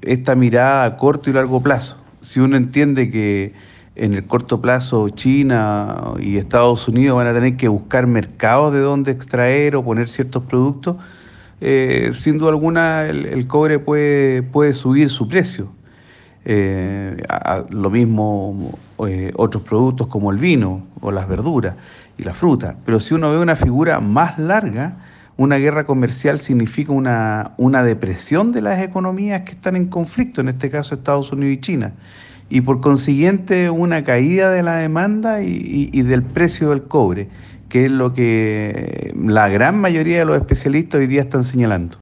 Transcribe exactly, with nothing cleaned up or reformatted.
esta mirada a corto y largo plazo. Si uno entiende que en el corto plazo China y Estados Unidos van a tener que buscar mercados de donde extraer o poner ciertos productos, eh, sin duda alguna el, el cobre puede, puede subir su precio. Eh, a- a- lo mismo eh, otros productos como el vino o las verduras y la fruta. Pero si uno ve una figura más larga, una guerra comercial significa una, una depresión de las economías que están en conflicto, en este caso Estados Unidos y China, y por consiguiente una caída de la demanda y, y- y del precio del cobre, que es lo que la gran mayoría de los especialistas hoy día están señalando.